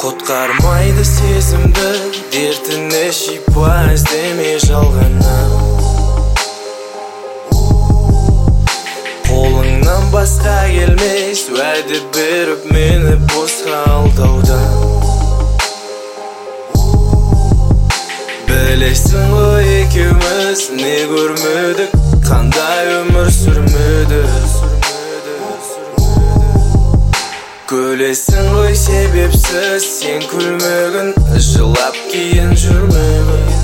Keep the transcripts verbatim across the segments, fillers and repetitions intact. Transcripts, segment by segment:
Құтқармайды сезімді, дертіне шипа іздеме жалғаннан. Қолыңнан басқа келмес, уәде беріп мені босқа алдаудан. Білесің ғой екеуміз не көрмедік, қандай өмір сүрмедік. Көлесің ғой себепсіз сен күлмегін, жылап кейін жүрмегін.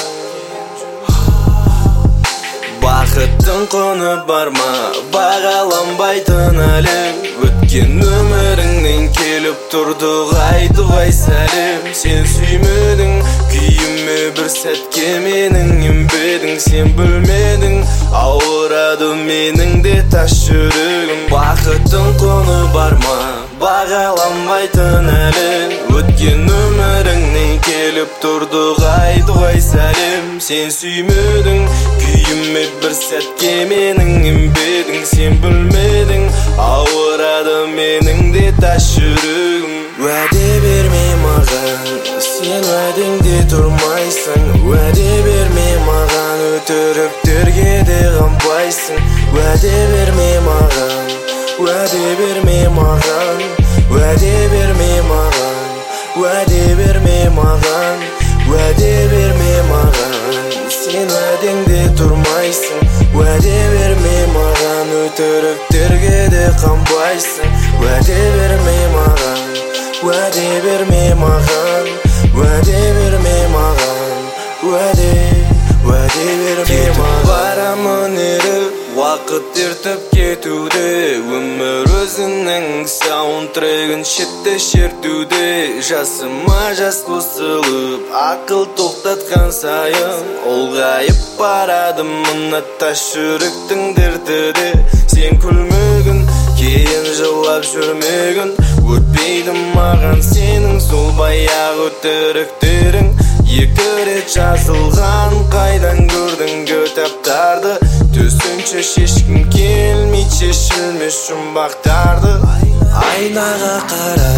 Бақыттың құны бар ма, бағаланбайтын әлем. Өткен өміріңнен келіп тұрды ғай-дұғай сәлем. Сен сүймедің күйіме бір сәтке менің ембедің. Сен білмедің ауырады менің де тас жүрегім. Бақыттың құны бар ма, бағаланбайтын әлем. Өткен өміріңнен келіп тұрды ғай-дұғай сәлем. Сен сүймедің күйіме бір сәтке менің ембедің. Сен білмедің ауырады менің де тас жүрегім. Уәде берме маған, сен уәдеңде тұрмайсың. Уәде берме маған, өтіріктерге де қанбайсың. Уәде берме маған, уәде берме маған, уәде берме маған, уәде берме маған, уәде берме маған. Сен уәдеңде тұрмайсың. Уәде берме маған, өтіріктерге де қанбайсың. Уәде берме маған, уәде берме маған, уәде берме маған, уәде, уәде берме маған. Барамын еріп, уақыт ертіп кетуде. Өмір өзінің саундтрегін шетте шертуде. Жасыма жас қосылып, ақыл тоқтатқан сайын ұлғайып барады мына тас жүректің дертіде. Сен күлмегін, кейін жылап жүрмегін. Өтпейді маған сенің сол баяғы өтіріктерің. Екі рет жазылған, қайдан көрдің кітаптарды. Төсінше шешкім келмейді шешілмес жұмбақтарды. Айнаға қара,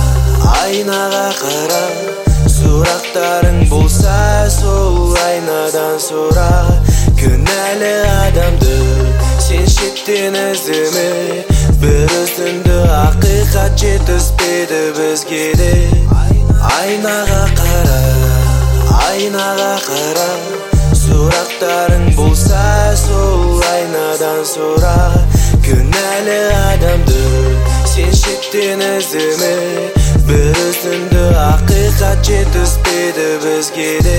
айнаға қара. Сұрақтарың болса сол айнадан сұра. Кінәлі адамды сен шеттен іздеме. Бір үзінді ақиқат жетіспеді бізге де. Айнаға қара, айнаға қара. Сұрақтарың болса сол айнадан сұра. Кінәлі адамды сен шеттен іздеме. Бір үзінді ақиқат жетіспеді бізге де.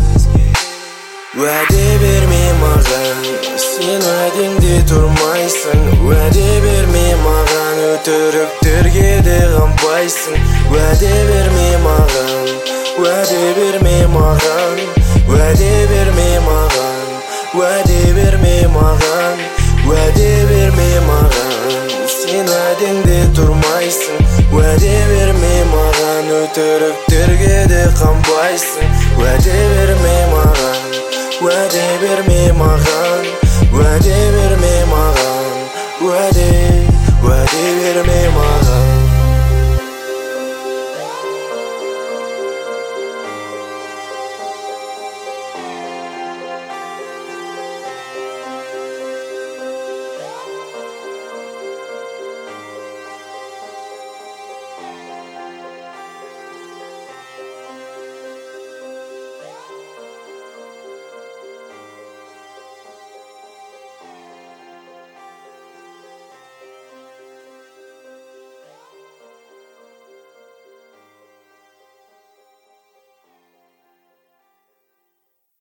Уәде берме маған, сен уәдеңде тұрмайсың. Уәде берме маған, өтіріктерге де қанбайсың. Уәде берме маған, уәде берме маған, уәде берме маған, уәде берме маған, уәде берме маған. Сен уәдеңде тұрмайсың. Уәде берме маған, өтіріктерге де қанбайсың. Уәде берме маған, уәде берме маған, уәде берме маған, уәде, уәде берме